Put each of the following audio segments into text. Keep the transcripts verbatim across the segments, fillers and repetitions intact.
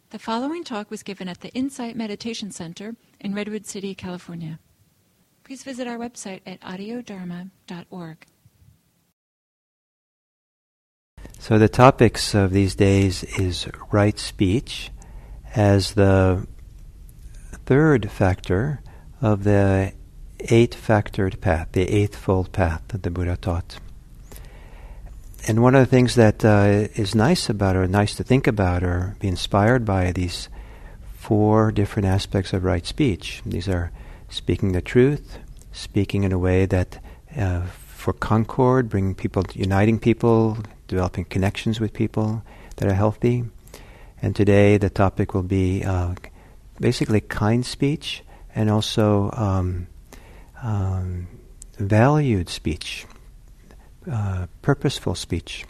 The following talk was given at the Insight Meditation Center in Redwood City, California. Please visit our website at audio dharma dot org. So the topics of these days is right speech as the third factor of the eight-factored path, the eightfold path that the Buddha taught. And one of the things that uh, is nice about, or nice to think about, or be inspired by these four different aspects of right speech. These are speaking the truth, speaking in a way that uh, for concord, bringing people, uniting people, developing connections with people that are healthy. And today the topic will be uh, basically kind speech and also um, um, valued speech. Uh, purposeful speech.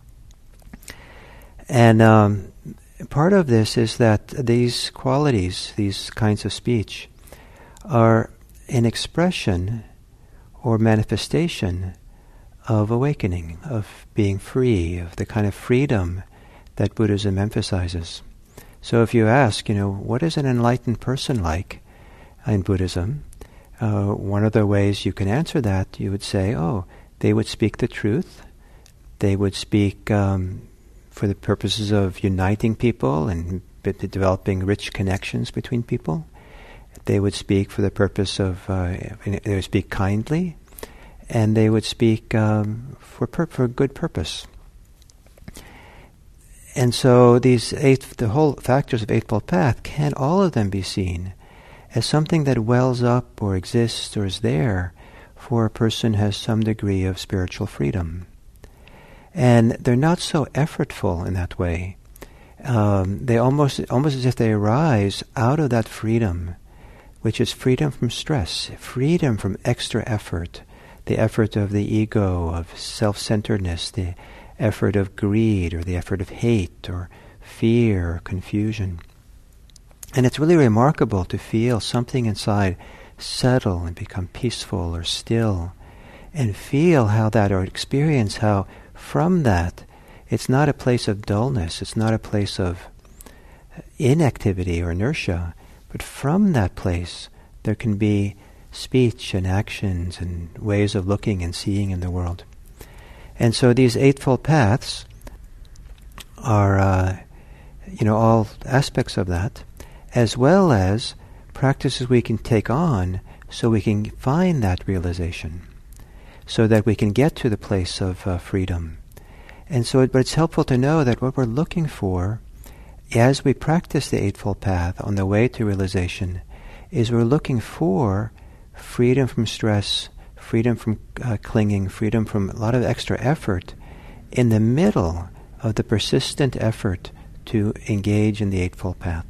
And um, part of this is that these qualities, these kinds of speech, are an expression or manifestation of awakening, of being free, of the kind of freedom that Buddhism emphasizes. So if you ask, you know, what is an enlightened person like in Buddhism? Uh, one of the ways you can answer that, you would say, oh, they would speak the truth. They would speak um, for the purposes of uniting people and b- developing rich connections between people. They would speak for the purpose of, uh, they would speak kindly, and they would speak um, for pur- for good purpose. And so these eight, the whole factors of Eightfold Path, can all of them be seen as something that wells up or exists or is there for a person who has some degree of spiritual freedom. And they're not so effortful in that way. Um, they almost, almost as if they arise out of that freedom, which is freedom from stress, freedom from extra effort, the effort of the ego, of self-centeredness, the effort of greed, or the effort of hate, or fear, or confusion. And it's really remarkable to feel something inside settle and become peaceful or still, and feel how that, or experience how from that, it's not a place of dullness, it's not a place of inactivity or inertia, but from that place there can be speech and actions and ways of looking and seeing in the world. And so these Eightfold Paths are, uh, you know, all aspects of that, as well as practices we can take on so we can find that realization, so that we can get to the place of uh, freedom. And so, it, but it's helpful to know that what we're looking for as we practice the Eightfold Path on the way to realization is we're looking for freedom from stress, freedom from uh, clinging, freedom from a lot of extra effort in the middle of the persistent effort to engage in the Eightfold Path.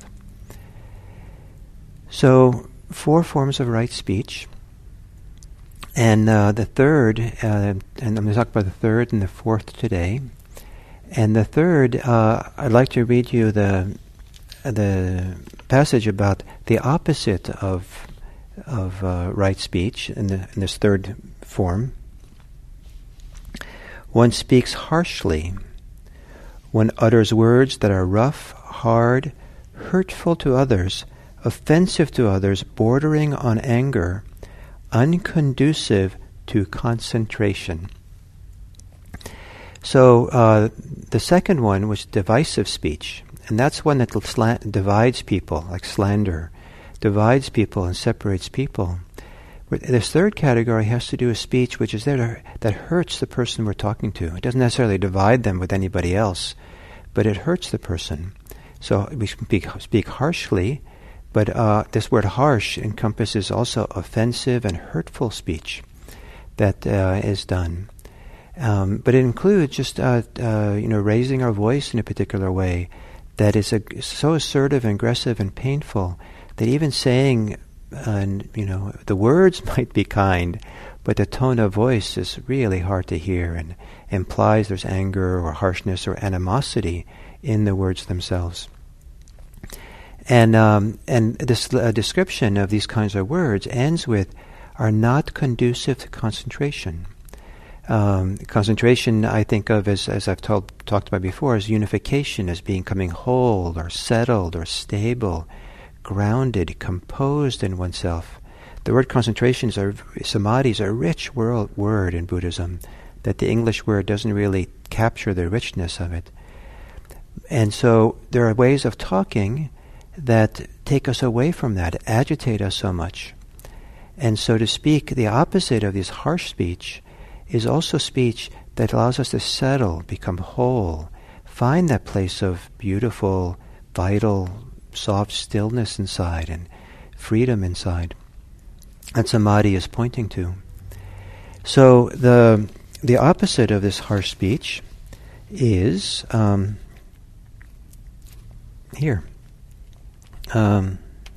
So, four forms of right speech, and uh, the third, uh, and I'm going to talk about the third and the fourth today. And the third, uh, I'd like to read you the the passage about the opposite of of uh, right speech in, the, in this third form. One speaks harshly. One utters words that are rough, hard, hurtful to others, offensive to others, bordering on anger, unconducive to concentration. So uh, the second one was divisive speech, and that's one that slant- divides people, like slander, divides people and separates people. This third category has to do with speech which is there to, that hurts the person we're talking to. It doesn't necessarily divide them with anybody else, but it hurts the person. So we speak, speak harshly, but uh, this word harsh encompasses also offensive and hurtful speech that uh, is done. Um, but it includes just uh, uh, you know raising our voice in a particular way that is a, so assertive and aggressive and painful that even saying, uh, you know, the words might be kind, but the tone of voice is really hard to hear and implies there's anger or harshness or animosity in the words themselves. And um, and this uh, description of these kinds of words ends with, are not conducive to concentration. Um, concentration, I think of as, as I've told, talked about before, as unification, as becoming whole or settled or stable, grounded, composed in oneself. The word concentration is a, samadhi is a rich world, word in Buddhism, that the English word doesn't really capture the richness of it. And so there are ways of talking that take us away from that, agitate us so much. And so to speak, the opposite of this harsh speech is also speech that allows us to settle, become whole, find that place of beautiful, vital, soft stillness inside and freedom inside. That samadhi is pointing to. So the the opposite of this harsh speech is um, here. Um,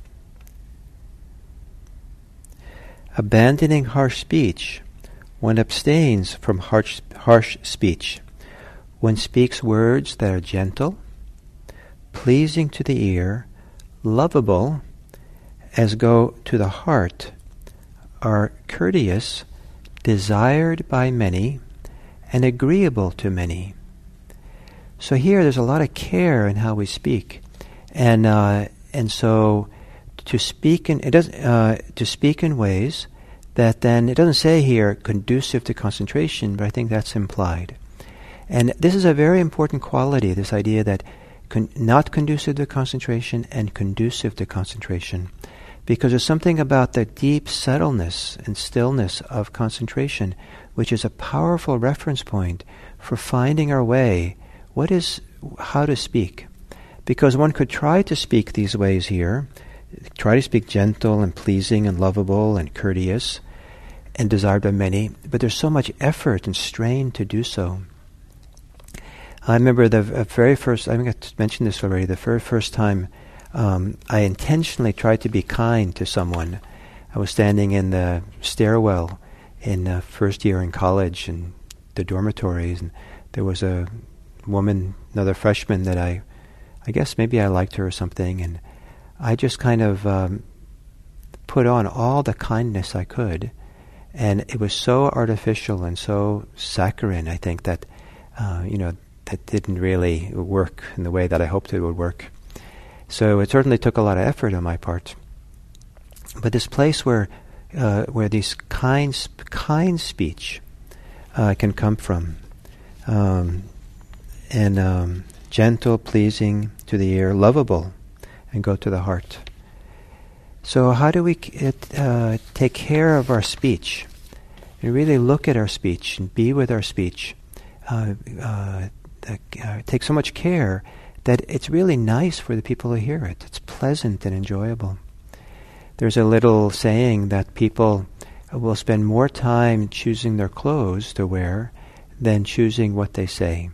abandoning harsh speech, one abstains from harsh, harsh speech. One speaks words that are gentle, pleasing to the ear, lovable, as go to the heart, are courteous, desired by many, and agreeable to many. So here there's a lot of care in how we speak. And uh, and so to speak in it doesn't uh, to speak in ways that then it doesn't say here conducive to concentration, but I think that's implied. And this is a very important quality, this idea that con- not conducive to concentration and conducive to concentration, because there's something about the deep settledness and stillness of concentration, which is a powerful reference point for finding our way. What is how to speak? Because one could try to speak these ways here, try to speak gentle and pleasing and lovable and courteous and desired by many, but there's so much effort and strain to do so. I remember the very first, I think I mentioned this already, the very first time um, I intentionally tried to be kind to someone. I was standing in the stairwell in uh, first year in college in the dormitories, and there was a woman, another freshman that I I guess maybe I liked her or something, and I just kind of um, put on all the kindness I could, and it was so artificial and so saccharine, I think, that, uh, you know, that didn't really work in the way that I hoped it would work. So it certainly took a lot of effort on my part. But this place where uh, where these kind, sp- kind speech uh, can come from, um, and... Um, gentle, pleasing to the ear, lovable, and go to the heart. So how do we uh, take care of our speech and really look at our speech and be with our speech? Uh, uh, uh, take so much care that it's really nice for the people who hear it. It's pleasant and enjoyable. There's a little saying that people will spend more time choosing their clothes to wear than choosing what they say.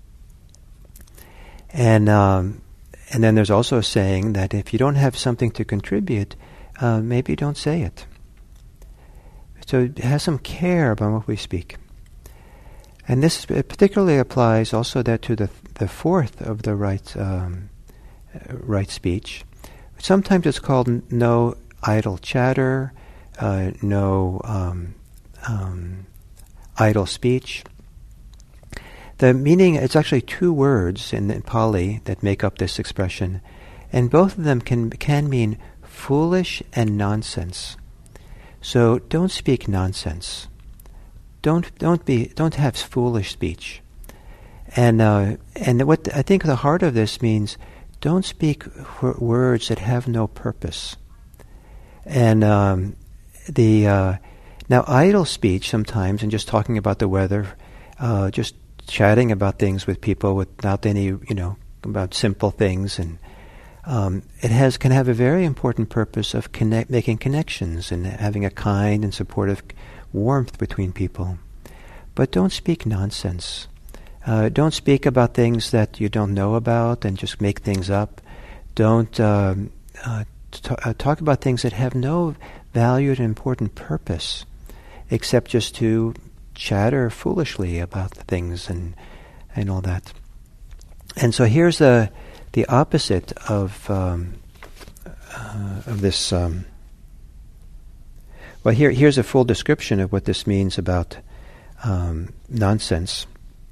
And um, and then there's also a saying that if you don't have something to contribute, uh, maybe don't say it. So have some care about what we speak. And this particularly applies also that to the the fourth of the right um, right speech. Sometimes it's called n- no idle chatter, uh, no um, um, idle speech. The meaning, it's actually two words in, in Pali that make up this expression, and both of them can can mean foolish and nonsense. So don't speak nonsense. Don't don't be don't have foolish speech. And uh, and what I think the heart of this means, don't speak w- words that have no purpose. And um, the uh, now idle speech sometimes, and just talking about the weather, uh, just chatting about things with people without any, you know, about simple things, and um, it has can have a very important purpose of connect, making connections and having a kind and supportive warmth between people. But don't speak nonsense. Uh, don't speak about things that you don't know about and just make things up. Don't um, uh, t- uh, talk about things that have no valued and important purpose, except just to chatter foolishly about the things and and all that. And so here's the the opposite of um, uh, of this. Um, well, here here's a full description of what this means about um, nonsense.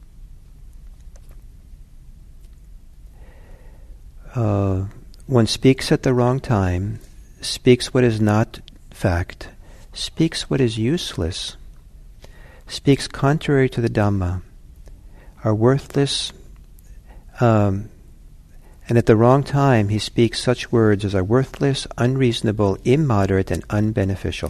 Uh, one speaks at the wrong time, speaks what is not fact, speaks what is useless, speaks contrary to the Dhamma, are worthless, um, and at the wrong time he speaks such words as are worthless, unreasonable, immoderate, and unbeneficial.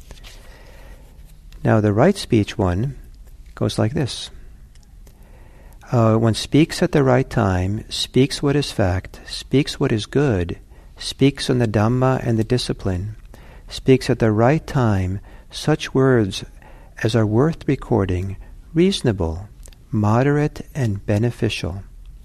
Now the right speech one goes like this. Uh, one speaks at the right time, speaks what is fact, speaks what is good, speaks on the Dhamma and the discipline, speaks at the right time such words as are worth recording, reasonable, moderate, and beneficial.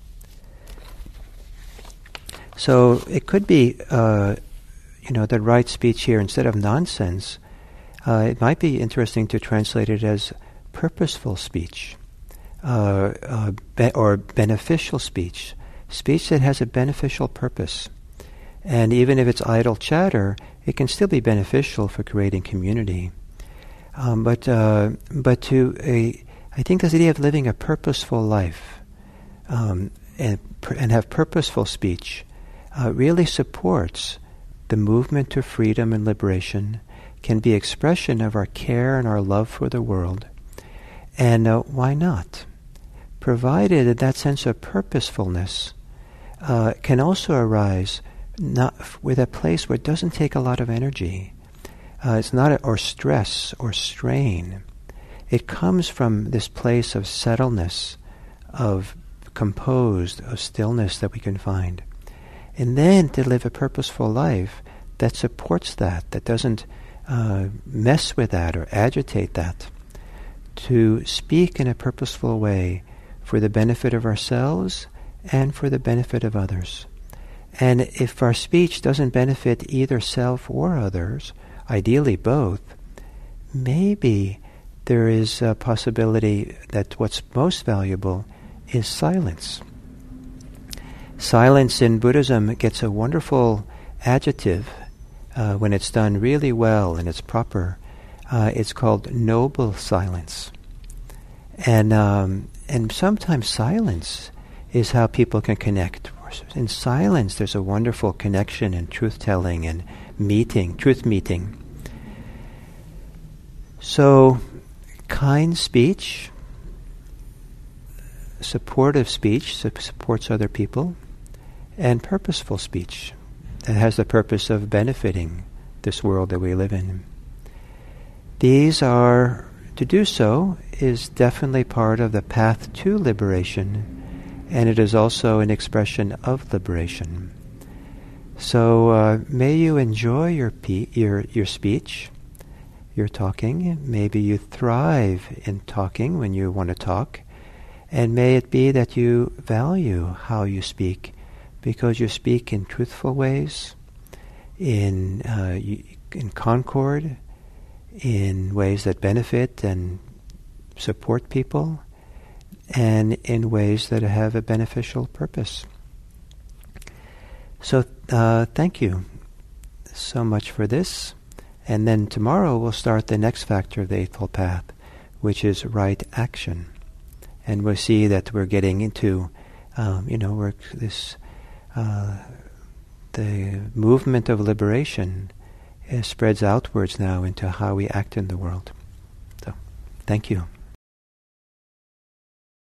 So it could be, uh, you know, the right speech here, instead of nonsense, uh, it might be interesting to translate it as purposeful speech, uh, uh, be- or beneficial speech, speech that has a beneficial purpose. And even if it's idle chatter, it can still be beneficial for creating community. Um, but uh, but to a, I think this idea of living a purposeful life um, and and have purposeful speech uh, really supports the movement to freedom and liberation. Can be expression of our care and our love for the world, and uh, why not? Provided that that sense of purposefulness uh, can also arise not f- with a place where it doesn't take a lot of energy. Uh, it's not a, or stress or strain. It comes from this place of settledness, of composed, of stillness that we can find. And then to live a purposeful life that supports that, that doesn't uh, mess with that or agitate that. To speak in a purposeful way for the benefit of ourselves and for the benefit of others. And if our speech doesn't benefit either self or others, ideally both, maybe there is a possibility that what's most valuable is silence. Silence in Buddhism gets a wonderful adjective uh, when it's done really well and it's proper. Uh, it's called noble silence. And um, and sometimes silence is how people can connect. In silence, there's a wonderful connection and truth-telling and meeting, truth-meeting. So, kind speech, supportive speech, so supports other people, and purposeful speech that has the purpose of benefiting this world that we live in. These are, to do so, is definitely part of the path to liberation, and it is also an expression of liberation. So uh, may you enjoy your pe- your your speech, your talking. Maybe you thrive in talking when you want to talk, and may it be that you value how you speak, because you speak in truthful ways, in uh, in concord, in ways that benefit and support people, and in ways that have a beneficial purpose. So uh, thank you so much for this. And then tomorrow we'll start the next factor of the Eightfold Path, which is right action. And we'll see that we're getting into, um, you know, we're this uh, the movement of liberation uh, spreads outwards now into how we act in the world. So, thank you.